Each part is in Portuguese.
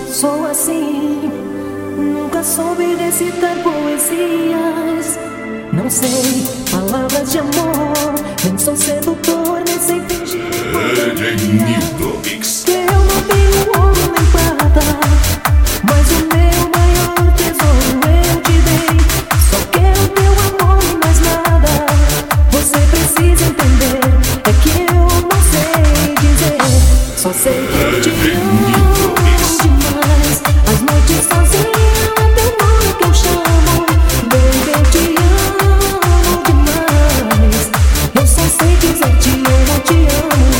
Sou assim, nunca soube recitar poesias. Não sei palavras de amor, nem sou sedutor, nem sei fingir DJ Nilton Mix. que eu não tenho ouro nem prata, mas o meu maior tesouro eu te dei. Só quero teu amor e mais nada. Você precisa entender, é que eu não sei dizer. Só sei que eu te amo demais. As noites sozinha é teu nome que eu chamo. Baby, eu te amo demais. Eu só sei dizer te amo, te amo.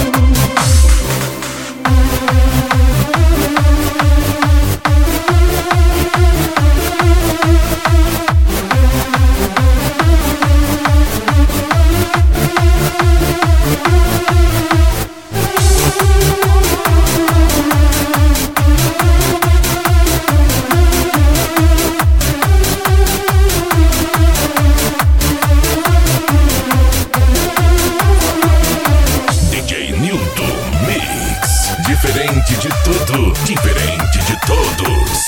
DJ Nilton Mix. Diferente de tudo, diferente de todos.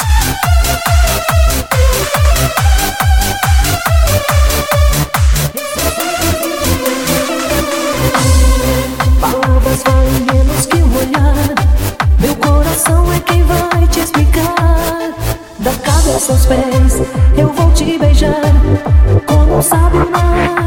Palavras valem menos que um olhar. Meu coração é quem vai te explicar. Da cabeça aos pés eu vou te beijar como um sábio na